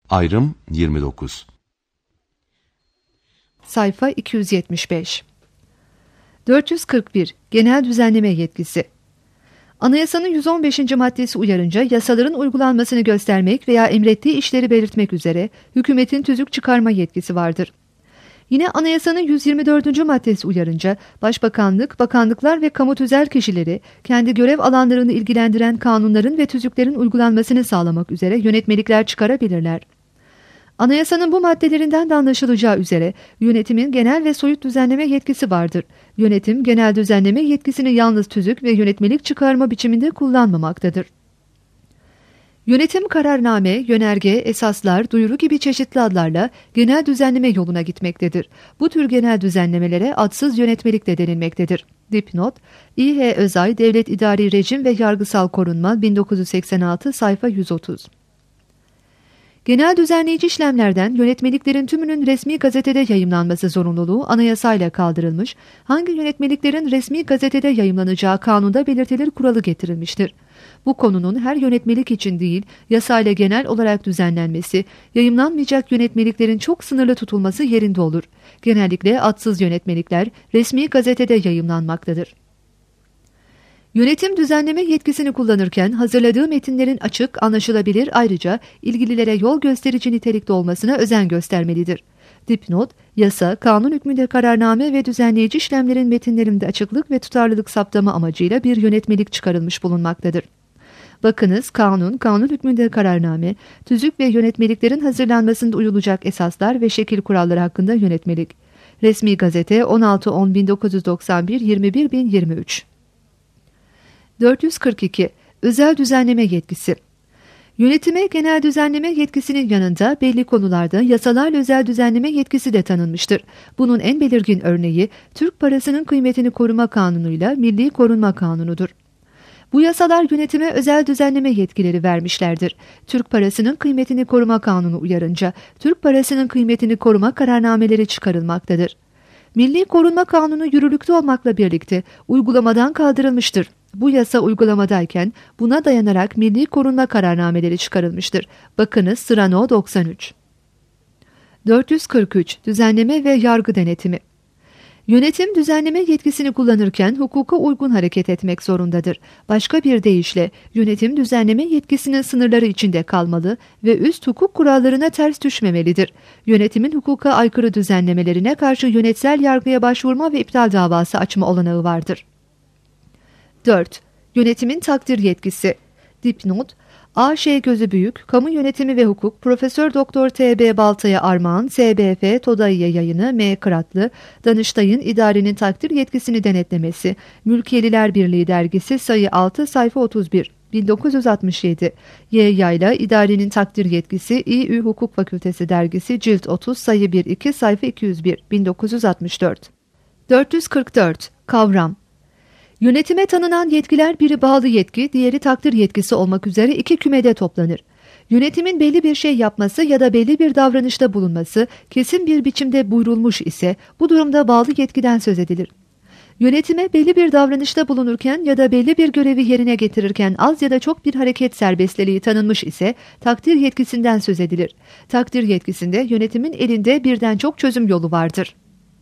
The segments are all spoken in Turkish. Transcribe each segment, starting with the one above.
Ayrım 29. Sayfa 275. 441. Genel düzenleme yetkisi. Anayasanın 115. maddesi uyarınca yasaların uygulanmasını göstermek veya emrettiği işleri belirtmek üzere hükümetin tüzük çıkarma yetkisi vardır. Yine anayasanın 124. maddesi uyarınca başbakanlık, bakanlıklar ve kamu tüzel kişileri kendi görev alanlarını ilgilendiren kanunların ve tüzüklerin uygulanmasını sağlamak üzere yönetmelikler çıkarabilirler. Anayasanın bu maddelerinden de anlaşılacağı üzere yönetimin genel ve soyut düzenleme yetkisi vardır. Yönetim genel düzenleme yetkisini yalnız tüzük ve yönetmelik çıkarma biçiminde kullanmamaktadır. Yönetim kararname, yönerge, esaslar, duyuru gibi çeşitli adlarla genel düzenleme yoluna gitmektedir. Bu tür genel düzenlemelere adsız yönetmelik de denilmektedir. Dipnot: İ.H. Özay, Devlet İdari Rejim ve Yargısal Korunma, 1986, sayfa 130. Genel düzenleyici işlemlerden yönetmeliklerin tümünün resmi gazetede yayımlanması zorunluluğu anayasayla kaldırılmış, hangi yönetmeliklerin resmi gazetede yayımlanacağı kanunda belirtilir kuralı getirilmiştir. Bu konunun her yönetmelik için değil, yasayla genel olarak düzenlenmesi, yayımlanmayacak yönetmeliklerin çok sınırlı tutulması yerinde olur. Genellikle adsız yönetmelikler resmi gazetede yayımlanmaktadır. Yönetim düzenleme yetkisini kullanırken hazırladığı metinlerin açık, anlaşılabilir, ayrıca ilgililere yol gösterici nitelikte olmasına özen göstermelidir. Dipnot: Yasa, kanun hükmünde kararname ve düzenleyici işlemlerin metinlerinde açıklık ve tutarlılık saptama amacıyla bir yönetmelik çıkarılmış bulunmaktadır. Bakınız, kanun hükmünde kararname, tüzük ve yönetmeliklerin hazırlanmasında uyulacak esaslar ve şekil kuralları hakkında yönetmelik. Resmi Gazete 16-10-1991, 21.023. 442. Özel düzenleme yetkisi. Yönetime genel düzenleme yetkisinin yanında belli konularda yasalarla özel düzenleme yetkisi de tanınmıştır. Bunun en belirgin örneği Türk Parasının Kıymetini Koruma Kanunu'yla Milli Korunma Kanunu'dur. Bu yasalar yönetime özel düzenleme yetkileri vermişlerdir. Türk Parasının Kıymetini Koruma Kanunu uyarınca Türk Parasının Kıymetini Koruma kararnameleri çıkarılmaktadır. Milli Korunma Kanunu yürürlükte olmakla birlikte uygulamadan kaldırılmıştır. Bu yasa uygulamadayken buna dayanarak milli korunma kararnameleri çıkarılmıştır. Bakınız sıra No 93. 443. Düzenleme ve yargı denetimi. Yönetim düzenleme yetkisini kullanırken hukuka uygun hareket etmek zorundadır. Başka bir deyişle yönetim düzenleme yetkisinin sınırları içinde kalmalı ve üst hukuk kurallarına ters düşmemelidir. Yönetimin hukuka aykırı düzenlemelerine karşı yönetsel yargıya başvurma ve iptal davası açma olanağı vardır. 4. Yönetimin takdir yetkisi. Dipnot: A.Ş. Gözübüyük, Kamu Yönetimi ve Hukuk, Profesör Doktor T.B. Baltaya Armağan, S.B.F. Todayıya Yayını, M. Kıratlı, Danıştay'ın idarenin takdir yetkisini denetlemesi, Mülkiyeliler Birliği Dergisi, sayı 6, sayfa 31, 1967, Y. Yayla, idarenin takdir yetkisi, İ.Ü. Hukuk Fakültesi Dergisi, cilt 30, sayı 1-2, sayfa 201, 1964. 444. Kavram. Yönetime tanınan yetkiler biri bağlı yetki, diğeri takdir yetkisi olmak üzere iki kümede toplanır. Yönetimin belli bir şey yapması ya da belli bir davranışta bulunması kesin bir biçimde buyrulmuş ise bu durumda bağlı yetkiden söz edilir. Yönetime belli bir davranışta bulunurken ya da belli bir görevi yerine getirirken az ya da çok bir hareket serbestliliği tanınmış ise takdir yetkisinden söz edilir. Takdir yetkisinde yönetimin elinde birden çok çözüm yolu vardır.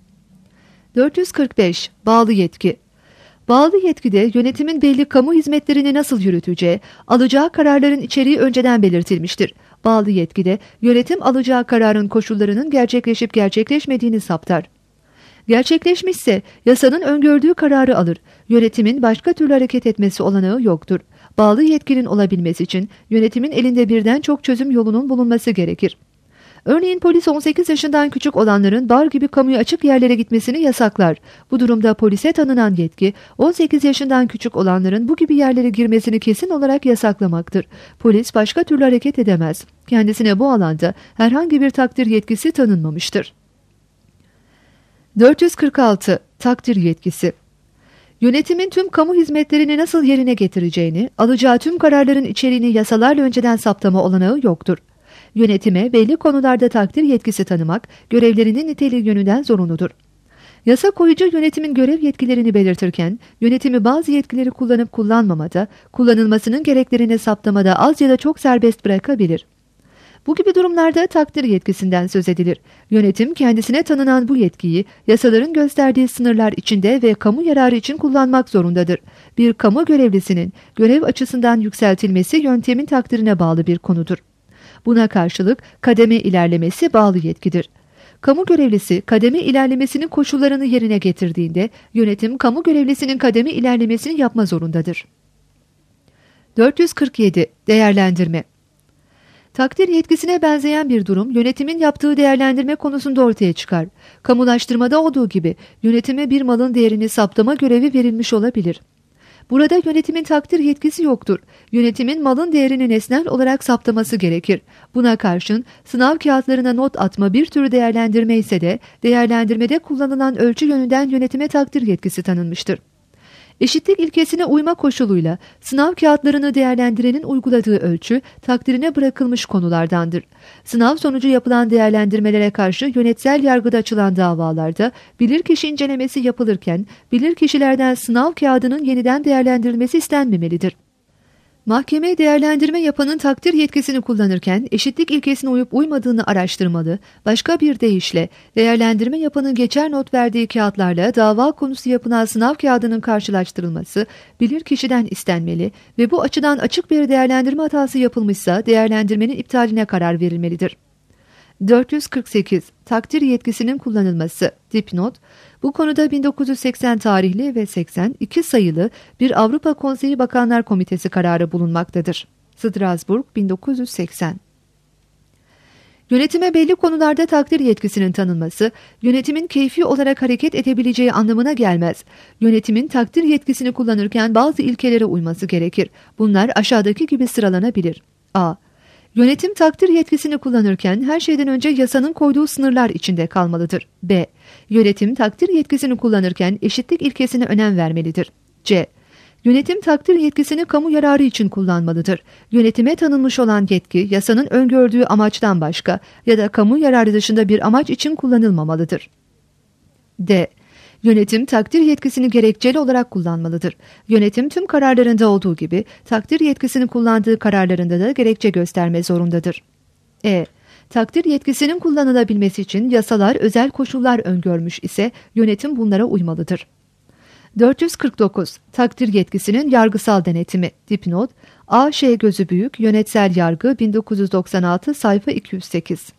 445. Bağlı yetki. Bağlı yetkide yönetimin belli kamu hizmetlerini nasıl yürüteceği, alacağı kararların içeriği önceden belirtilmiştir. Bağlı yetkide yönetim alacağı kararın koşullarının gerçekleşip gerçekleşmediğini saptar. Gerçekleşmişse yasanın öngördüğü kararı alır. Yönetimin başka türlü hareket etmesi olanağı yoktur. Bağlı yetkinin olabilmesi için yönetimin elinde birden çok çözüm yolunun bulunması gerekir. Örneğin polis 18 yaşından küçük olanların bar gibi kamuya açık yerlere gitmesini yasaklar. Bu durumda polise tanınan yetki 18 yaşından küçük olanların bu gibi yerlere girmesini kesin olarak yasaklamaktır. Polis başka türlü hareket edemez. Kendisine bu alanda herhangi bir takdir yetkisi tanınmamıştır. 446. Takdir yetkisi. Yönetimin tüm kamu hizmetlerini nasıl yerine getireceğini, alacağı tüm kararların içeriğini yasalarla önceden saptama olanağı yoktur. Yönetime belli konularda takdir yetkisi tanımak, görevlerinin niteliği yönünden zorunludur. Yasa koyucu yönetimin görev yetkilerini belirtirken, yönetimi bazı yetkileri kullanıp kullanmamada, kullanılmasının gereklerini saptamada az ya da çok serbest bırakabilir. Bu gibi durumlarda takdir yetkisinden söz edilir. Yönetim kendisine tanınan bu yetkiyi yasaların gösterdiği sınırlar içinde ve kamu yararı için kullanmak zorundadır. Bir kamu görevlisinin görev açısından yükseltilmesi yöntemin takdirine bağlı bir konudur. Buna karşılık kademe ilerlemesi bağlı yetkidir. Kamu görevlisi kademe ilerlemesinin koşullarını yerine getirdiğinde yönetim kamu görevlisinin kademe ilerlemesini yapma zorundadır. 447. Değerlendirme. Takdir yetkisine benzeyen bir durum yönetimin yaptığı değerlendirme konusunda ortaya çıkar. Kamulaştırmada olduğu gibi yönetime bir malın değerini saptama görevi verilmiş olabilir. Burada yönetimin takdir yetkisi yoktur. Yönetimin malın değerini nesnel olarak saptaması gerekir. Buna karşın sınav kağıtlarına not atma bir tür değerlendirme ise de değerlendirmede kullanılan ölçü yönünden yönetime takdir yetkisi tanınmıştır. Eşitlik ilkesine uyma koşuluyla sınav kağıtlarını değerlendirenin uyguladığı ölçü takdirine bırakılmış konulardandır. Sınav sonucu yapılan değerlendirmelere karşı yönetsel yargıda açılan davalarda bilirkişi incelemesi yapılırken bilirkişilerden sınav kağıdının yeniden değerlendirilmesi istenmemelidir. Mahkeme değerlendirme yapanın takdir yetkisini kullanırken eşitlik ilkesine uyup uymadığını araştırmalı, başka bir deyişle değerlendirme yapanın geçer not verdiği kağıtlarla dava konusu yapılan sınav kağıdının karşılaştırılması bilirkişiden istenmeli ve bu açıdan açık bir değerlendirme hatası yapılmışsa değerlendirmenin iptaline karar verilmelidir. 448. Takdir yetkisinin kullanılması. Dipnot. Bu konuda 1980 tarihli ve 82 sayılı bir Avrupa Konseyi Bakanlar Komitesi kararı bulunmaktadır. Strasbourg 1980. Yönetime belli konularda takdir yetkisinin tanınması, yönetimin keyfi olarak hareket edebileceği anlamına gelmez. Yönetimin takdir yetkisini kullanırken bazı ilkelere uyması gerekir. Bunlar aşağıdaki gibi sıralanabilir. A. Yönetim takdir yetkisini kullanırken her şeyden önce yasanın koyduğu sınırlar içinde kalmalıdır. B. Yönetim takdir yetkisini kullanırken eşitlik ilkesine önem vermelidir. C. Yönetim takdir yetkisini kamu yararı için kullanmalıdır. Yönetime tanınmış olan yetki yasanın öngördüğü amaçtan başka ya da kamu yararı dışında bir amaç için kullanılmamalıdır. D. Yönetim takdir yetkisini gerekçeli olarak kullanmalıdır. Yönetim tüm kararlarında olduğu gibi takdir yetkisini kullandığı kararlarında da gerekçe gösterme zorundadır. E. Takdir yetkisinin kullanılabilmesi için yasalar özel koşullar öngörmüş ise yönetim bunlara uymalıdır. 449. Takdir yetkisinin yargısal denetimi. Dipnot. A. Ş. Gözü Büyük, Yönetsel Yargı 1996 sayfa 208.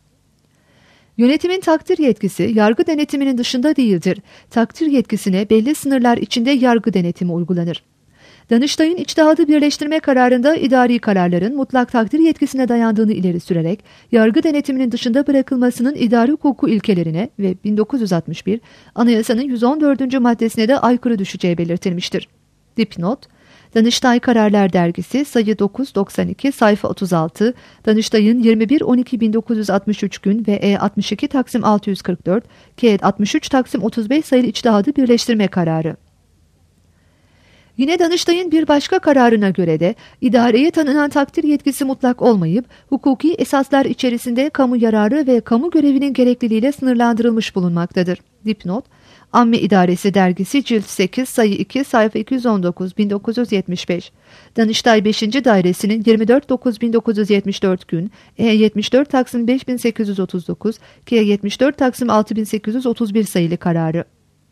Yönetimin takdir yetkisi yargı denetiminin dışında değildir. Takdir yetkisine belli sınırlar içinde yargı denetimi uygulanır. Danıştay'ın içtihadı birleştirme kararında idari kararların mutlak takdir yetkisine dayandığını ileri sürerek yargı denetiminin dışında bırakılmasının idari hukuku ilkelerine ve 1961 Anayasanın 114. maddesine de aykırı düşeceği belirtilmiştir. Dipnot. Danıştay Kararlar Dergisi sayı 992 sayfa 36, Danıştay'ın 21.12.1963 gün ve E62 Taksim 644, K 63 Taksim 35 sayılı içtihadı birleştirme kararı. Yine Danıştay'ın bir başka kararına göre de idareye tanınan takdir yetkisi mutlak olmayıp hukuki esaslar içerisinde kamu yararı ve kamu görevinin gerekliliğiyle sınırlandırılmış bulunmaktadır. Dipnot. Amme İdaresi Dergisi Cilt 8 sayı 2 sayfa 219 1975. Danıştay 5. Dairesi'nin 24.9.1974 gün E74 Taksim 5839 K74 Taksim 6831 sayılı kararı.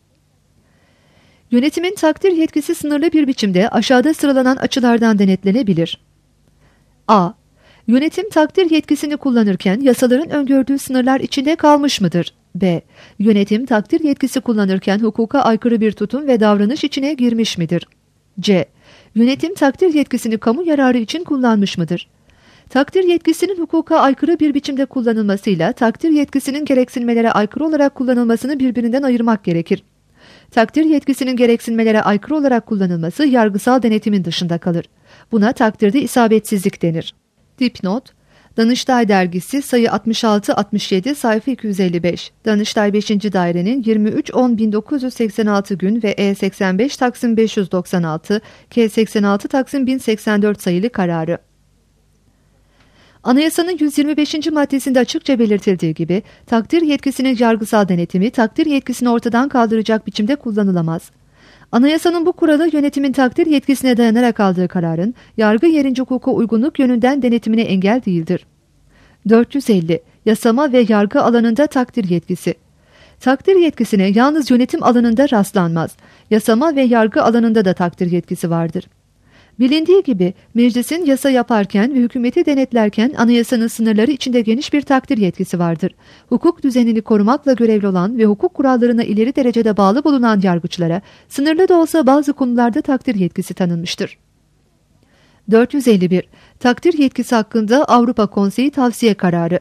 Yönetimin takdir yetkisi sınırlı bir biçimde aşağıda sıralanan açılardan denetlenebilir. A. Yönetim takdir yetkisini kullanırken yasaların öngördüğü sınırlar içinde kalmış mıdır? B. Yönetim takdir yetkisi kullanırken hukuka aykırı bir tutum ve davranış içine girmiş midir? C. Yönetim takdir yetkisini kamu yararı için kullanmış mıdır? Takdir yetkisinin hukuka aykırı bir biçimde kullanılmasıyla takdir yetkisinin gereksinmelere aykırı olarak kullanılmasını birbirinden ayırmak gerekir. Takdir yetkisinin gereksinmelere aykırı olarak kullanılması yargısal denetimin dışında kalır. Buna takdirde isabetsizlik denir. Dipnot. Danıştay Dergisi sayı 66-67 sayfa 255. Danıştay 5. Dairenin 23.10.1986 gün ve E85 Taksim 596, K86 Taksim 1084 sayılı kararı. Anayasanın 125. maddesinde açıkça belirtildiği gibi takdir yetkisinin yargısal denetimi takdir yetkisini ortadan kaldıracak biçimde kullanılamaz. Anayasanın bu kuralı yönetimin takdir yetkisine dayanarak aldığı kararın yargı yerince hukuka uygunluk yönünden denetimine engel değildir. 450. Yasama ve yargı alanında takdir yetkisi. Takdir yetkisine yalnız yönetim alanında rastlanmaz. Yasama ve yargı alanında da takdir yetkisi vardır. Bilindiği gibi meclisin yasa yaparken ve hükümeti denetlerken anayasanın sınırları içinde geniş bir takdir yetkisi vardır. Hukuk düzenini korumakla görevli olan ve hukuk kurallarına ileri derecede bağlı bulunan yargıçlara sınırlı da olsa bazı konularda takdir yetkisi tanınmıştır. 451. Takdir yetkisi hakkında Avrupa Konseyi tavsiye kararı.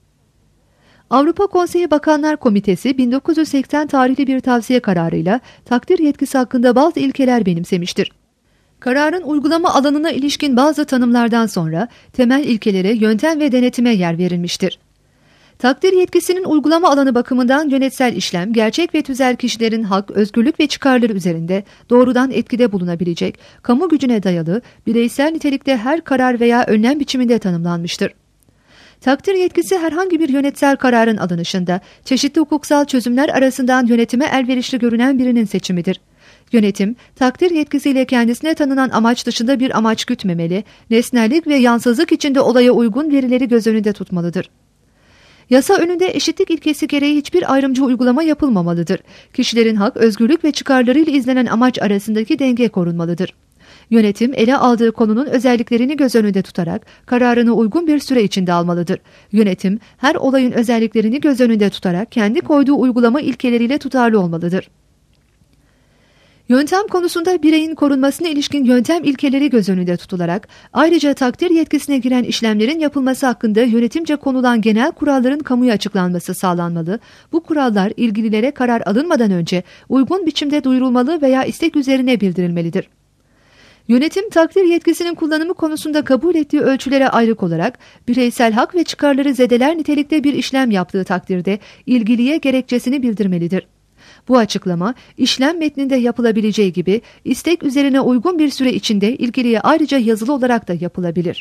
Avrupa Konseyi Bakanlar Komitesi 1980 tarihli bir tavsiye kararıyla takdir yetkisi hakkında bazı ilkeler benimsemiştir. Kararın uygulama alanına ilişkin bazı tanımlardan sonra temel ilkelere, yöntem ve denetime yer verilmiştir. Takdir yetkisinin uygulama alanı bakımından yönetsel işlem, gerçek ve tüzel kişilerin hak, özgürlük ve çıkarları üzerinde doğrudan etkide bulunabilecek, kamu gücüne dayalı, bireysel nitelikte her karar veya önlem biçiminde tanımlanmıştır. Takdir yetkisi herhangi bir yönetsel kararın alınışında çeşitli hukuksal çözümler arasından yönetime elverişli görünen birinin seçimidir. Yönetim, takdir yetkisiyle kendisine tanınan amaç dışında bir amaç gütmemeli, nesnellik ve yansızlık içinde olaya uygun verileri göz önünde tutmalıdır. Yasa önünde eşitlik ilkesi gereği hiçbir ayrımcı uygulama yapılmamalıdır. Kişilerin hak, özgürlük ve çıkarlarıyla izlenen amaç arasındaki denge korunmalıdır. Yönetim, ele aldığı konunun özelliklerini göz önünde tutarak kararını uygun bir süre içinde almalıdır. Yönetim, her olayın özelliklerini göz önünde tutarak kendi koyduğu uygulama ilkeleriyle tutarlı olmalıdır. Yöntem konusunda bireyin korunmasına ilişkin yöntem ilkeleri göz önünde tutularak, ayrıca takdir yetkisine giren işlemlerin yapılması hakkında yönetimce konulan genel kuralların kamuya açıklanması sağlanmalı, bu kurallar ilgililere karar alınmadan önce uygun biçimde duyurulmalı veya istek üzerine bildirilmelidir. Yönetim, takdir yetkisinin kullanımı konusunda kabul ettiği ölçülere ayrık olarak, bireysel hak ve çıkarları zedeler nitelikte bir işlem yaptığı takdirde ilgiliye gerekçesini bildirmelidir. Bu açıklama, işlem metninde yapılabileceği gibi istek üzerine uygun bir süre içinde ilgiliye ayrıca yazılı olarak da yapılabilir.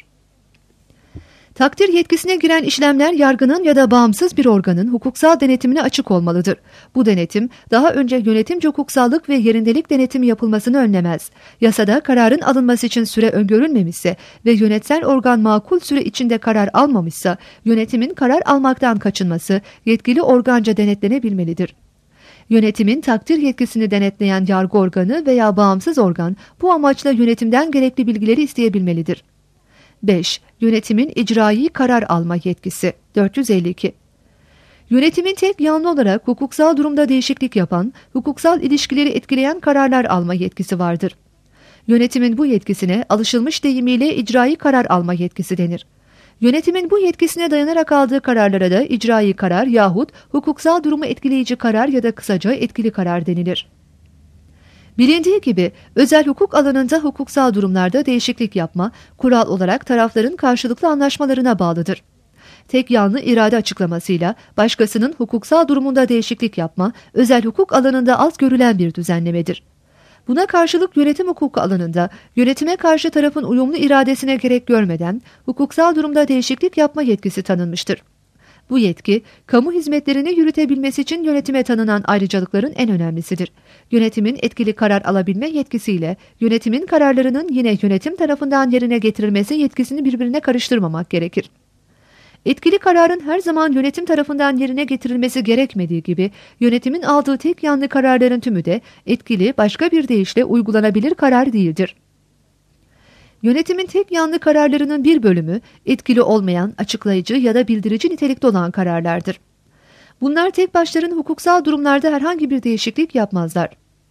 Takdir yetkisine giren işlemler yargının ya da bağımsız bir organın hukuksal denetimine açık olmalıdır. Bu denetim, daha önce yönetimci hukuksallık ve yerindelik denetimi yapılmasını önlemez. Yasada kararın alınması için süre öngörülmemişse ve yönetsel organ makul süre içinde karar almamışsa, yönetimin karar almaktan kaçınması yetkili organca denetlenebilmelidir. Yönetimin takdir yetkisini denetleyen yargı organı veya bağımsız organ bu amaçla yönetimden gerekli bilgileri isteyebilmelidir. 5. Yönetimin icraî karar alma yetkisi. 452. Yönetimin tek yanlı olarak hukuksal durumda değişiklik yapan, hukuksal ilişkileri etkileyen kararlar alma yetkisi vardır. Yönetimin bu yetkisine alışılmış deyimiyle icraî karar alma yetkisi denir. Yönetimin bu yetkisine dayanarak aldığı kararlara da icraî karar yahut hukuksal durumu etkileyici karar ya da kısaca etkili karar denilir. Bilindiği gibi özel hukuk alanında hukuksal durumlarda değişiklik yapma, kural olarak tarafların karşılıklı anlaşmalarına bağlıdır. Tek yanlı irade açıklamasıyla başkasının hukuksal durumunda değişiklik yapma, özel hukuk alanında az görülen bir düzenlemedir. Buna karşılık yönetim hukuku alanında yönetime karşı tarafın uyumlu iradesine gerek görmeden hukuksal durumda değişiklik yapma yetkisi tanınmıştır. Bu yetki, kamu hizmetlerini yürütebilmesi için yönetime tanınan ayrıcalıkların en önemlisidir. Yönetimin etkili karar alabilme yetkisiyle yönetimin kararlarının yine yönetim tarafından yerine getirilmesi yetkisini birbirine karıştırmamak gerekir. Etkili kararın her zaman yönetim tarafından yerine getirilmesi gerekmediği gibi yönetimin aldığı tek yanlı kararların tümü de etkili, başka bir deyişle uygulanabilir karar değildir. Yönetimin tek yanlı kararlarının bir bölümü etkili olmayan, açıklayıcı ya da bildirici nitelikte olan kararlardır. Bunlar tek başlarına hukuksal durumlarda herhangi bir değişiklik yapmazlar.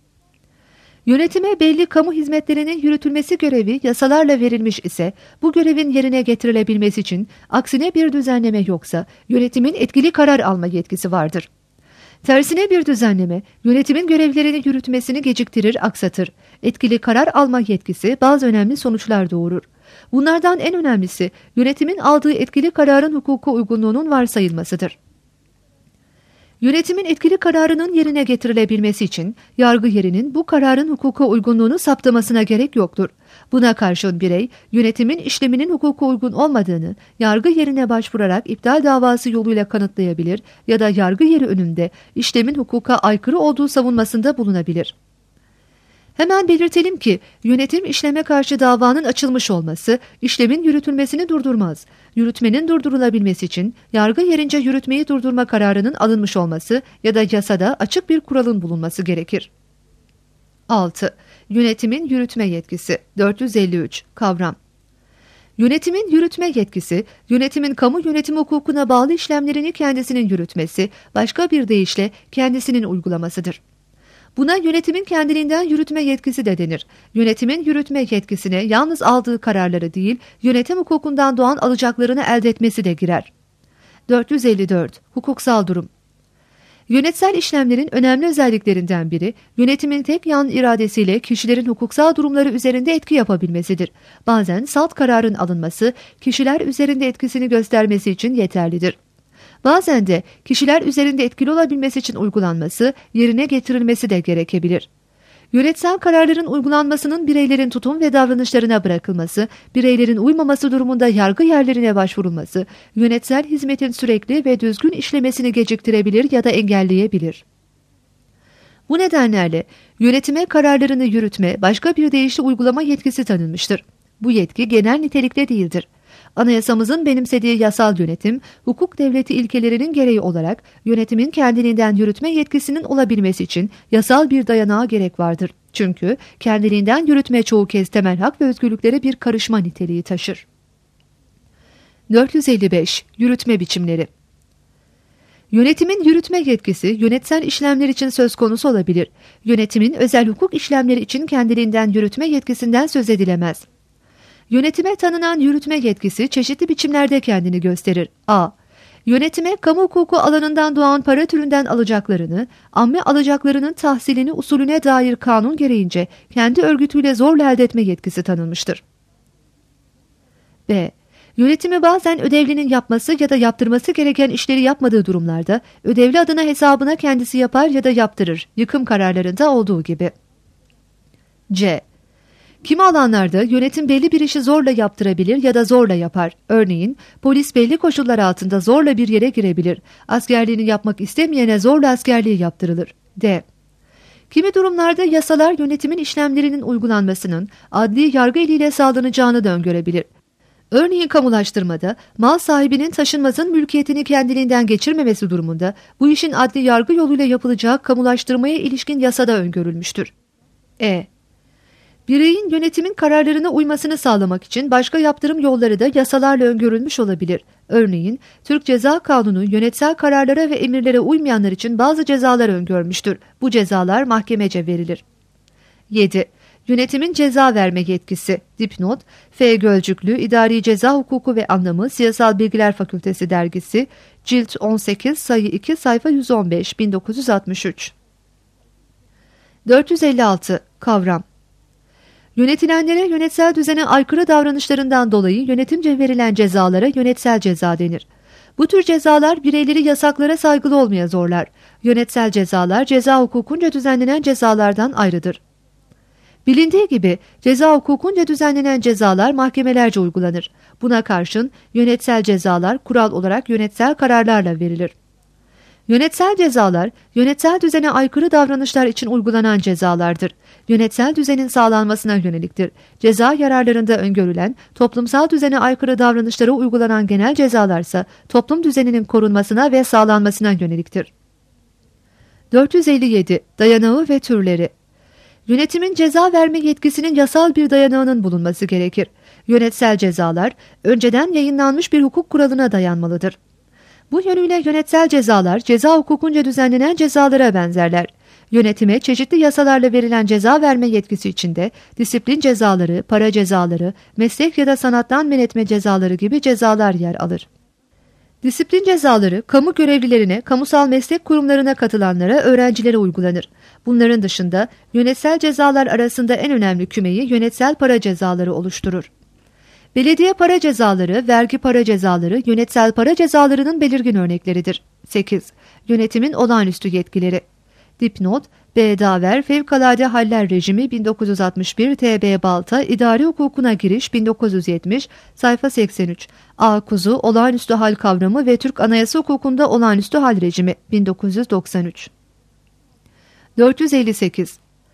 Yönetime belli kamu hizmetlerinin yürütülmesi görevi yasalarla verilmiş ise bu görevin yerine getirilebilmesi için aksine bir düzenleme yoksa yönetimin etkili karar alma yetkisi vardır. Tersine bir düzenleme yönetimin görevlerini yürütmesini geciktirir, aksatır. Etkili karar alma yetkisi bazı önemli sonuçlar doğurur. Bunlardan en önemlisi yönetimin aldığı etkili kararın hukuka uygunluğunun varsayılmasıdır. Yönetimin etkili kararının yerine getirilebilmesi için yargı yerinin bu kararın hukuka uygunluğunu saptamasına gerek yoktur. Buna karşın birey, yönetimin işleminin hukuka uygun olmadığını yargı yerine başvurarak iptal davası yoluyla kanıtlayabilir ya da yargı yeri önünde işlemin hukuka aykırı olduğu savunmasında bulunabilir. Hemen belirtelim ki yönetim işleme karşı davanın açılmış olması işlemin yürütülmesini durdurmaz. Yürütmenin durdurulabilmesi için yargı yerince yürütmeyi durdurma kararının alınmış olması ya da yasada açık bir kuralın bulunması gerekir. 6. Yönetimin yürütme yetkisi 453 kavram. Yönetimin yürütme yetkisi, yönetimin kamu yönetim hukukuna bağlı işlemlerini kendisinin yürütmesi, başka bir deyişle kendisinin uygulamasıdır. Buna yönetimin kendiliğinden yürütme yetkisi de denir. Yönetimin yürütme yetkisine yalnız aldığı kararları değil, yönetim hukukundan doğan alacaklarını elde etmesi de girer. 454. Hukuksal durum. Yönetsel işlemlerin önemli özelliklerinden biri, yönetimin tek yan iradesiyle kişilerin hukuksal durumları üzerinde etki yapabilmesidir. Bazen salt kararın alınması, kişiler üzerinde etkisini göstermesi için yeterlidir. Bazen de kişiler üzerinde etkili olabilmesi için uygulanması, yerine getirilmesi de gerekebilir. Yönetsel kararların uygulanmasının bireylerin tutum ve davranışlarına bırakılması, bireylerin uymaması durumunda yargı yerlerine başvurulması, yönetsel hizmetin sürekli ve düzgün işlemesini geciktirebilir ya da engelleyebilir. Bu nedenlerle yönetime kararlarını yürütme, başka bir deyişle uygulama yetkisi tanınmıştır. Bu yetki genel nitelikte değildir. Anayasamızın benimsediği yasal yönetim, hukuk devleti ilkelerinin gereği olarak yönetimin kendiliğinden yürütme yetkisinin olabilmesi için yasal bir dayanağa gerek vardır. Çünkü kendiliğinden yürütme çoğu kez temel hak ve özgürlüklere bir karışma niteliği taşır. 455. Yürütme biçimleri. Yönetimin yürütme yetkisi yönetsel işlemler için söz konusu olabilir. Yönetimin özel hukuk işlemleri için kendiliğinden yürütme yetkisinden söz edilemez. Yönetime tanınan yürütme yetkisi çeşitli biçimlerde kendini gösterir. A. Yönetime kamu hukuku alanından doğan para türünden alacaklarını, amme alacaklarının tahsilini usulüne dair kanun gereğince kendi örgütüyle zorla elde etme yetkisi tanınmıştır. B. Yönetimi bazen ödevlinin yapması ya da yaptırması gereken işleri yapmadığı durumlarda ödevli adına hesabına kendisi yapar ya da yaptırır, yıkım kararlarında olduğu gibi. C. Kimi alanlarda yönetim belli bir işi zorla yaptırabilir ya da zorla yapar. Örneğin polis belli koşullar altında zorla bir yere girebilir. Askerliğini yapmak istemeyene zorla askerliği yaptırılır. D. Kimi durumlarda yasalar yönetimin işlemlerinin uygulanmasının adli yargı eliyle sağlanacağını da öngörebilir. Örneğin kamulaştırmada mal sahibinin taşınmazın mülkiyetini kendiliğinden geçirmemesi durumunda bu işin adli yargı yoluyla yapılacağı kamulaştırmaya ilişkin yasada öngörülmüştür. E. Bireyin yönetimin kararlarına uymasını sağlamak için başka yaptırım yolları da yasalarla öngörülmüş olabilir. Örneğin Türk Ceza Kanunu yönetsel kararlara ve emirlere uymayanlar için bazı cezalar öngörmüştür. Bu cezalar mahkemece verilir. 7. Yönetimin ceza verme yetkisi. Dipnot, F. Gölcüklü, İdari Ceza Hukuku ve Anlamı, Siyasal Bilgiler Fakültesi Dergisi, Cilt 18, sayı 2, sayfa 115, 1963. 456. Kavram. Yönetilenlere yönetsel düzene aykırı davranışlarından dolayı yönetimce verilen cezalara yönetsel ceza denir. Bu tür cezalar bireyleri yasaklara saygılı olmaya zorlar. Yönetsel cezalar ceza hukukunca düzenlenen cezalardan ayrıdır. Bilindiği gibi ceza hukukunca düzenlenen cezalar mahkemelerce uygulanır. Buna karşın yönetsel cezalar kural olarak yönetsel kararlarla verilir. Yönetsel cezalar, yönetsel düzene aykırı davranışlar için uygulanan cezalardır. Yönetsel düzenin sağlanmasına yöneliktir. Ceza yararlarında öngörülen, toplumsal düzene aykırı davranışlara uygulanan genel cezalarsa toplum düzeninin korunmasına ve sağlanmasına yöneliktir. 457. Dayanağı ve türleri. Yönetimin ceza verme yetkisinin yasal bir dayanağının bulunması gerekir. Yönetsel cezalar, önceden yayınlanmış bir hukuk kuralına dayanmalıdır. Bu yönüyle yönetsel cezalar ceza hukukunca düzenlenen cezalara benzerler. Yönetime çeşitli yasalarla verilen ceza verme yetkisi içinde disiplin cezaları, para cezaları, meslek ya da sanattan men etme cezaları gibi cezalar yer alır. Disiplin cezaları kamu görevlilerine, kamusal meslek kurumlarına katılanlara, öğrencilere uygulanır. Bunların dışında yönetsel cezalar arasında en önemli kümeyi yönetsel para cezaları oluşturur. Belediye para cezaları, vergi para cezaları, yönetsel para cezalarının belirgin örnekleridir. 8. Yönetimin olağanüstü yetkileri. Dipnot, B. Daver, Fevkalade Haller Rejimi 1961, T.B. Balta, İdari Hukukuna Giriş 1970, sayfa 83. A. Kuzu, Olağanüstü Hal Kavramı ve Türk Anayasa Hukukunda Olağanüstü Hal Rejimi 1993. 458.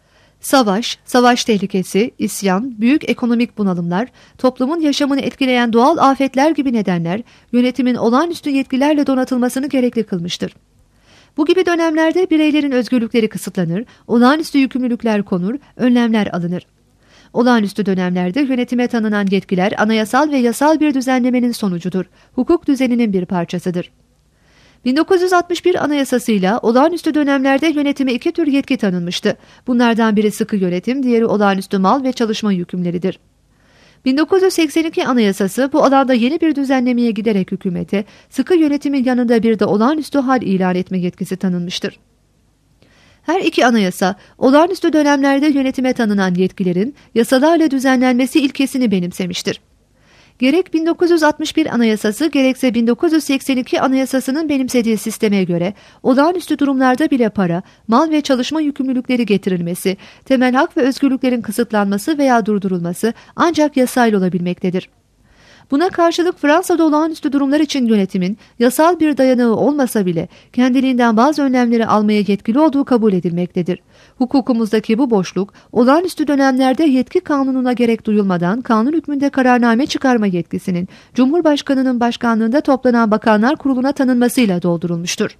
Savaş, savaş tehlikesi, isyan, büyük ekonomik bunalımlar, toplumun yaşamını etkileyen doğal afetler gibi nedenler yönetimin olağanüstü yetkilerle donatılmasını gerekli kılmıştır. Bu gibi dönemlerde bireylerin özgürlükleri kısıtlanır, olağanüstü yükümlülükler konur, önlemler alınır. Olağanüstü dönemlerde yönetime tanınan yetkiler anayasal ve yasal bir düzenlemenin sonucudur, hukuk düzeninin bir parçasıdır. 1961 Anayasası'yla olağanüstü dönemlerde yönetime iki tür yetki tanınmıştı. Bunlardan biri sıkı yönetim, diğeri olağanüstü mal ve çalışma yükümleridir. 1982 Anayasası bu alanda yeni bir düzenlemeye giderek hükümete sıkı yönetimin yanında bir de olağanüstü hal ilan etme yetkisi tanınmıştır. Her iki anayasa olağanüstü dönemlerde yönetime tanınan yetkilerin yasalarla düzenlenmesi ilkesini benimsemiştir. Gerek 1961 Anayasası gerekse 1982 Anayasası'nın benimsediği sisteme göre olağanüstü durumlarda bile para, mal ve çalışma yükümlülükleri getirilmesi, temel hak ve özgürlüklerin kısıtlanması veya durdurulması ancak yasayla olabilmektedir. Buna karşılık Fransa'da olağanüstü durumlar için yönetimin yasal bir dayanağı olmasa bile kendiliğinden bazı önlemleri almaya yetkili olduğu kabul edilmektedir. Hukukumuzdaki bu boşluk olağanüstü dönemlerde yetki kanununa gerek duyulmadan kanun hükmünde kararname çıkarma yetkisinin Cumhurbaşkanı'nın başkanlığında toplanan Bakanlar Kurulu'na tanınmasıyla doldurulmuştur.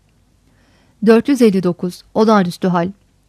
459. Olağanüstü hal.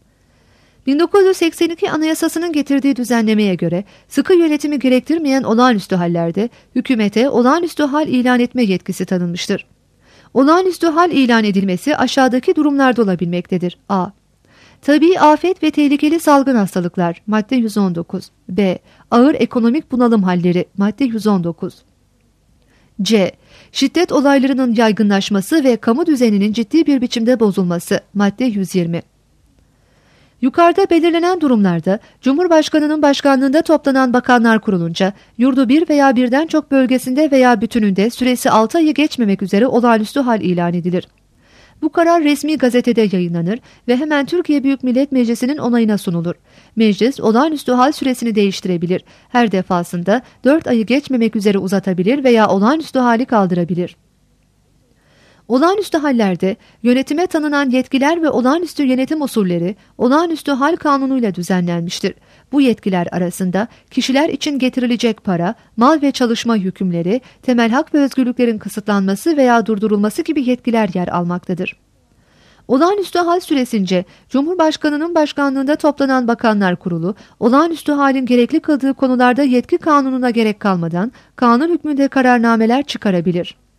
1982 Anayasası'nın getirdiği düzenlemeye göre sıkı yönetimi gerektirmeyen olağanüstü hallerde hükümete olağanüstü hal ilan etme yetkisi tanınmıştır. Olağanüstü hal ilan edilmesi aşağıdaki durumlarda olabilmektedir. A. Tabii afet ve tehlikeli salgın hastalıklar madde 119. B. Ağır ekonomik bunalım halleri madde 119. C. Şiddet olaylarının yaygınlaşması ve kamu düzeninin ciddi bir biçimde bozulması madde 120. Yukarıda belirlenen durumlarda Cumhurbaşkanı'nın başkanlığında toplanan Bakanlar Kurulu'nca yurdu bir veya birden çok bölgesinde veya bütününde süresi 6 ayı geçmemek üzere olağanüstü hal ilan edilir. Bu karar resmi gazetede yayınlanır ve hemen Türkiye Büyük Millet Meclisi'nin onayına sunulur. Meclis olağanüstü hal süresini değiştirebilir. Her defasında 4 ayı geçmemek üzere uzatabilir veya olağanüstü hali kaldırabilir. Olağanüstü hallerde yönetime tanınan yetkiler ve olağanüstü yönetim usulleri olağanüstü hal kanunuyla düzenlenmiştir. Bu yetkiler arasında kişiler için getirilecek para, mal ve çalışma yükümleri, temel hak ve özgürlüklerin kısıtlanması veya durdurulması gibi yetkiler yer almaktadır. Olağanüstü hal süresince Cumhurbaşkanı'nın başkanlığında toplanan Bakanlar Kurulu, olağanüstü halin gerekli kıldığı konularda yetki kanununa gerek kalmadan kanun hükmünde kararnameler çıkarabilir.